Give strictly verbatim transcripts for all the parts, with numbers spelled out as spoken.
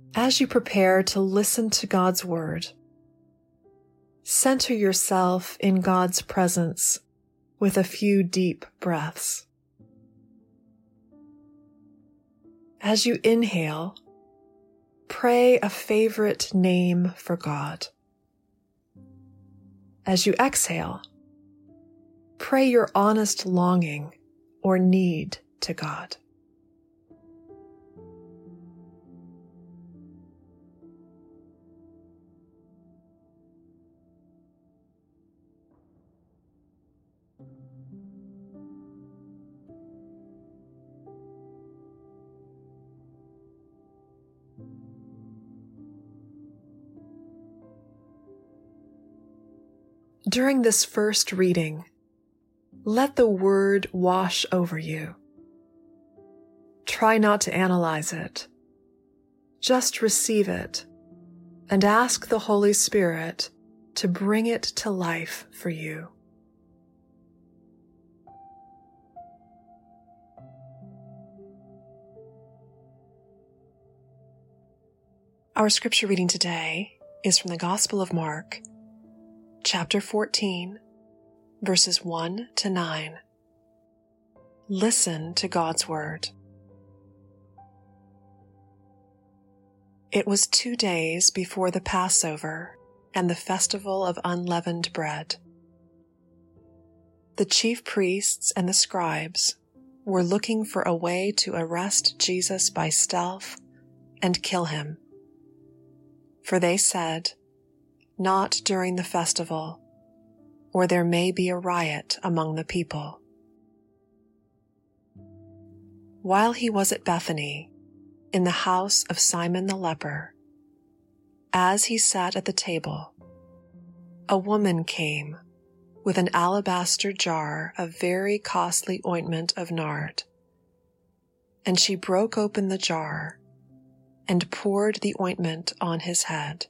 As you prepare to listen to God's Word, center yourself in God's presence with a few deep breaths. As you inhale, pray a favorite name for God. As you exhale, pray your honest longing or need to God. During this first reading, let the Word wash over you. Try not to analyze it. Just receive it and ask the Holy Spirit to bring it to life for you. Our scripture reading today is from the Gospel of Mark, chapter fourteen, verses one to nine. Listen to God's Word. It was two days before the Passover and the festival of unleavened bread. The chief priests and the scribes were looking for a way to arrest Jesus by stealth and kill him. For they said, "Not during the festival, or there may be a riot among the people." While he was at Bethany, in the house of Simon the leper, as he sat at the table, a woman came with an alabaster jar of very costly ointment of nard, and she broke open the jar and poured the ointment on his head.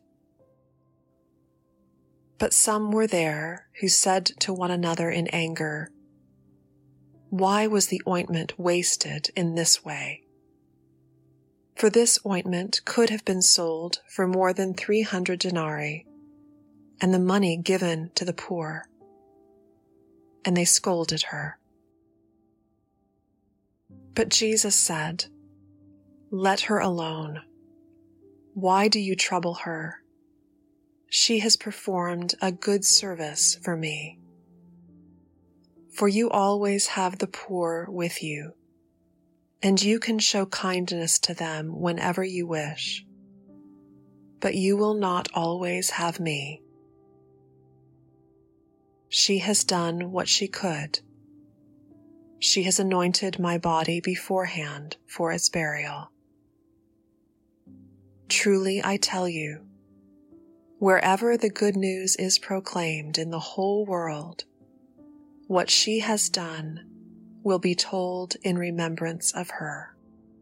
But some were there who said to one another in anger, "Why was the ointment wasted in this way? For this ointment could have been sold for more than three hundred denarii, and the money given to the poor." And they scolded her. But Jesus said, "Let her alone. Why do you trouble her? She has performed a good service for me. For you always have the poor with you, and you can show kindness to them whenever you wish, but you will not always have me. She has done what she could. She has anointed my body beforehand for its burial. Truly I tell you, wherever the good news is proclaimed in the whole world, what she has done will be told in remembrance of her."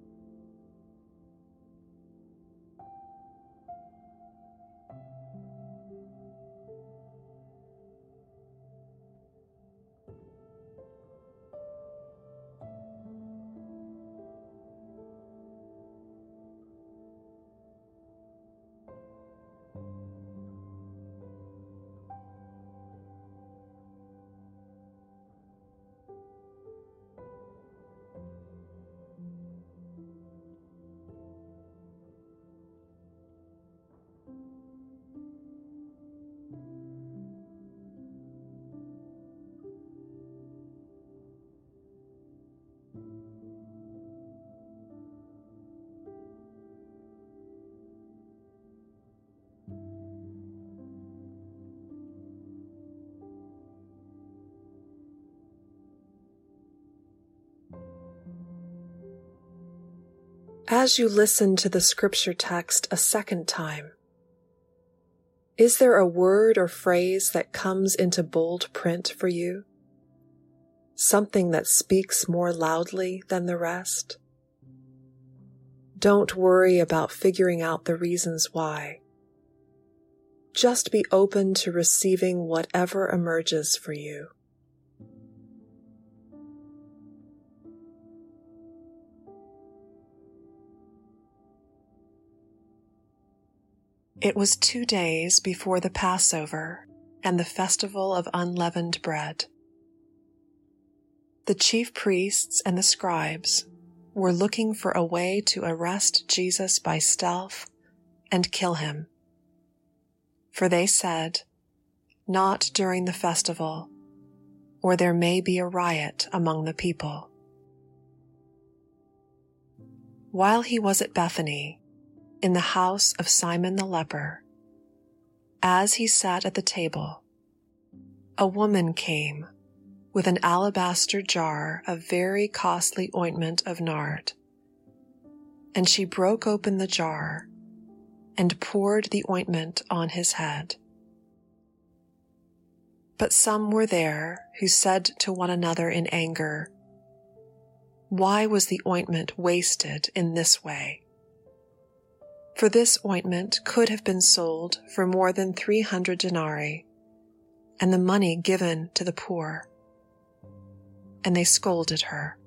As you listen to the scripture text a second time, is there a word or phrase that comes into bold print for you? Something that speaks more loudly than the rest? Don't worry about figuring out the reasons why. Just be open to receiving whatever emerges for you. It was two days before the Passover and the festival of unleavened bread. The chief priests and the scribes were looking for a way to arrest Jesus by stealth and kill him. For they said, "Not during the festival, or there may be a riot among the people." While he was at Bethany, in the house of Simon the leper, as he sat at the table, a woman came with an alabaster jar of very costly ointment of nard, and she broke open the jar and poured the ointment on his head. But some were there who said to one another in anger, "Why was the ointment wasted in this way? For this ointment could have been sold for more than three hundred denarii, and the money given to the poor." And they scolded her.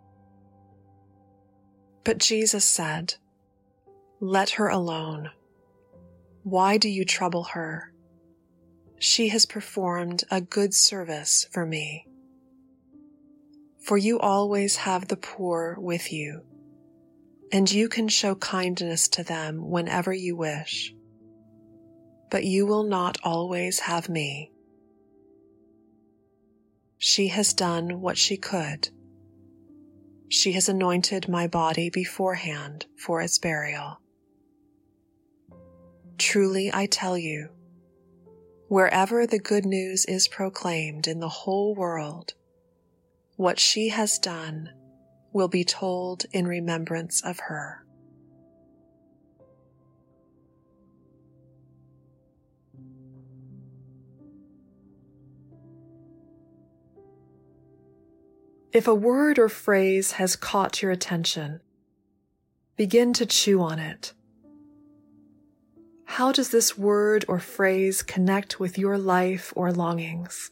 But Jesus said, "Let her alone. Why do you trouble her? She has performed a good service for me. For you always have the poor with you, and you can show kindness to them whenever you wish, but you will not always have me. She has done what she could. She has anointed my body beforehand for its burial. Truly I tell you, wherever the good news is proclaimed in the whole world, what she has done will be told in remembrance of her." If a word or phrase has caught your attention, begin to chew on it. How does this word or phrase connect with your life or longings?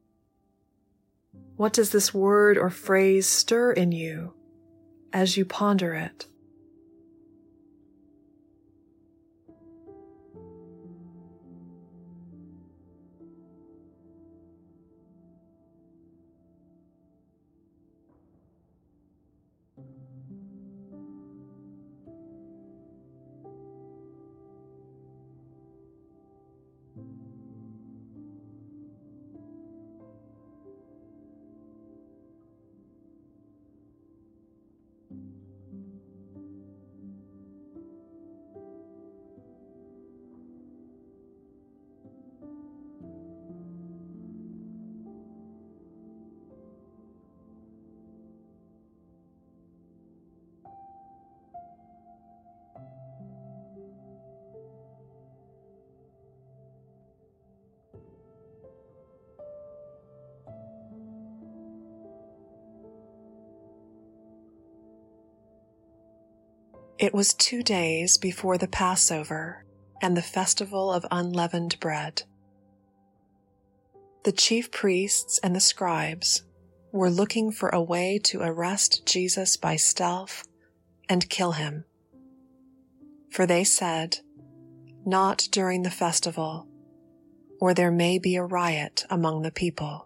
What does this word or phrase stir in you as you ponder it? It was two days before the Passover and the festival of unleavened bread. The chief priests and the scribes were looking for a way to arrest Jesus by stealth and kill him. For they said, "Not during the festival, or there may be a riot among the people."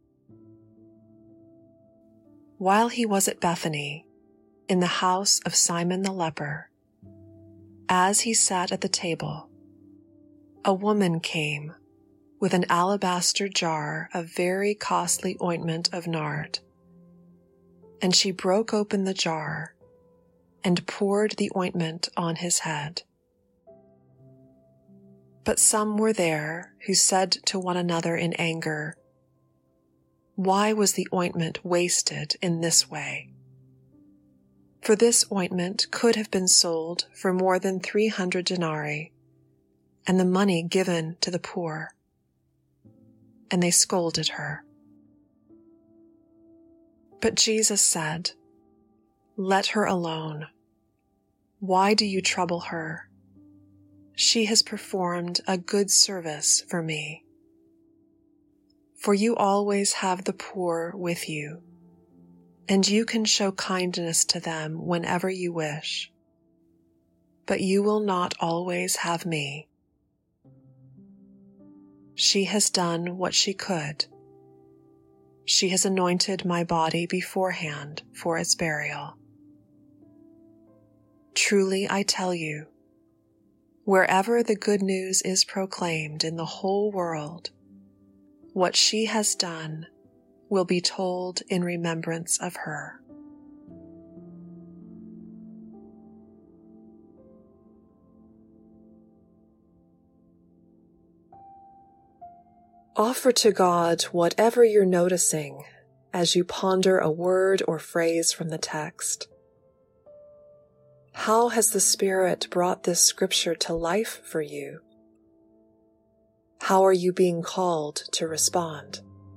While he was at Bethany, in the house of Simon the leper, as he sat at the table, a woman came with an alabaster jar of very costly ointment of nard, and she broke open the jar and poured the ointment on his head. But some were there who said to one another in anger, "Why was the ointment wasted in this way? For this ointment could have been sold for more than three hundred denarii, and the money given to the poor." And they scolded her. But Jesus said, "Let her alone. Why do you trouble her? She has performed a good service for me. For you always have the poor with you, and you can show kindness to them whenever you wish, but you will not always have me." She has done what she could. She has anointed my body beforehand for its burial. Truly I tell you, wherever the good news is proclaimed in the whole world, what she has done will be told in remembrance of her. Offer to God whatever you're noticing as you ponder a word or phrase from the text. How has the Spirit brought this scripture to life for you? How are you being called to respond?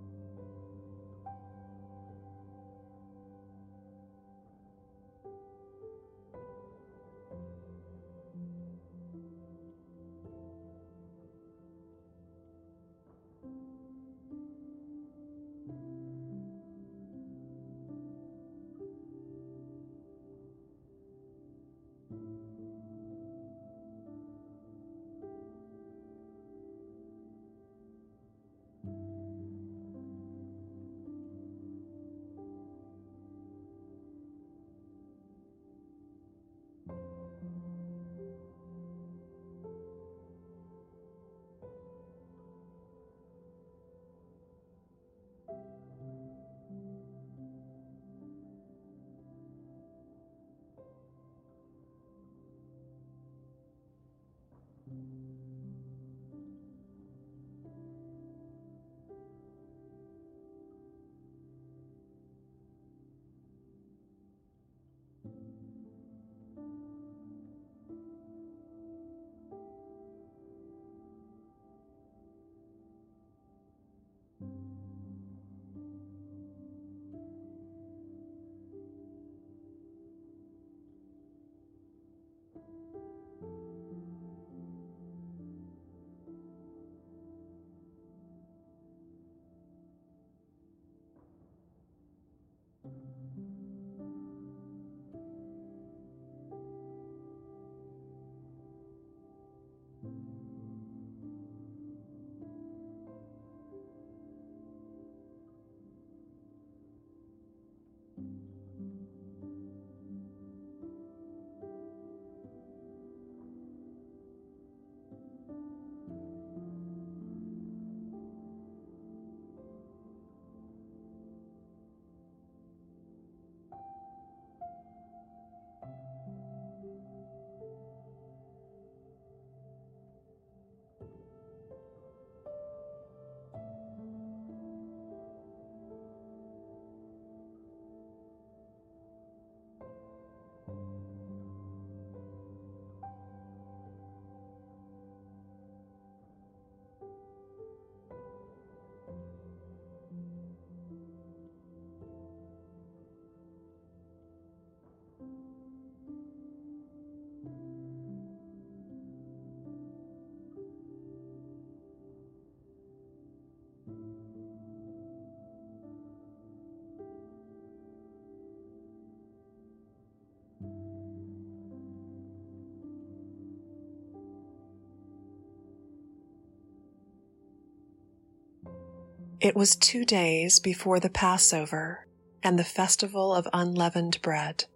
It was two days before the Passover and the festival of unleavened bread.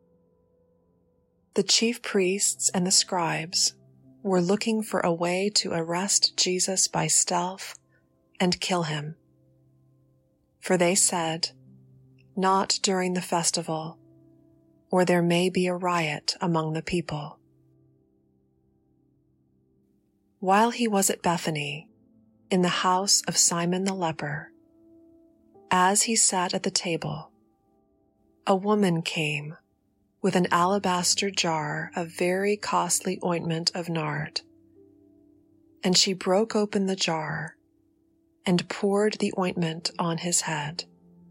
The chief priests and the scribes were looking for a way to arrest Jesus by stealth and kill him. For they said, "Not during the festival, or there may be a riot among the people." While he was at Bethany, in the house of Simon the leper, as he sat at the table, a woman came with an alabaster jar of very costly ointment of nard, and she broke open the jar and poured the ointment on his head.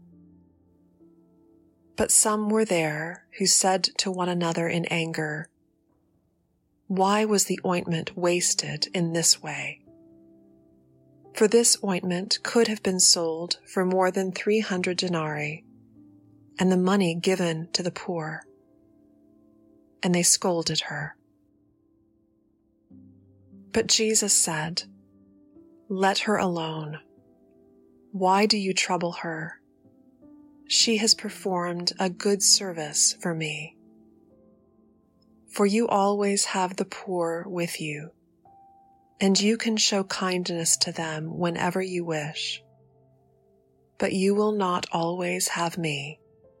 But some were there who said to one another in anger, "Why was the ointment wasted in this way? For this ointment could have been sold for more than three hundred denarii, and the money given to the poor." And they scolded her. But Jesus said, Let her alone. Why do you trouble her? She has performed a good service for me. For you always have the poor with you, and you can show kindness to them whenever you wish. But you will not always have me.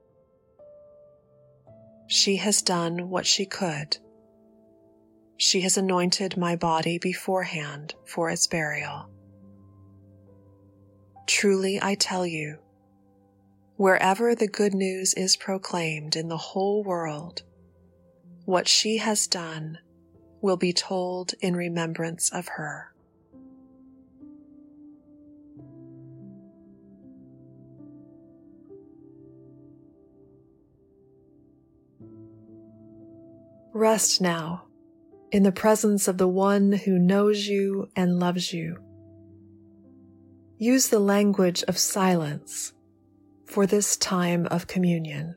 She has done what she could. She has anointed my body beforehand for its burial. Truly I tell you, wherever the good news is proclaimed in the whole world, what she has done will be told in remembrance of her. Rest now in the presence of the one who knows you and loves you. Use the language of silence for this time of communion.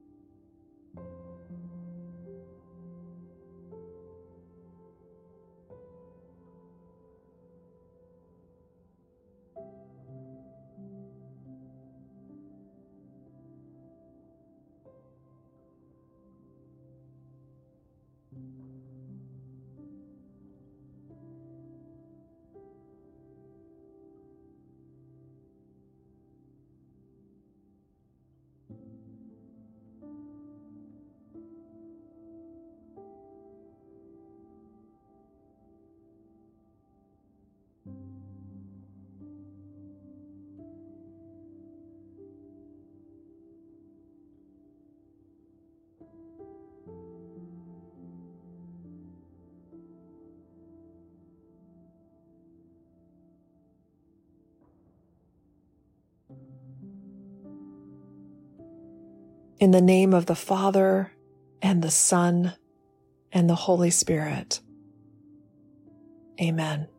In the name of the Father, and the Son, and the Holy Spirit. Amen.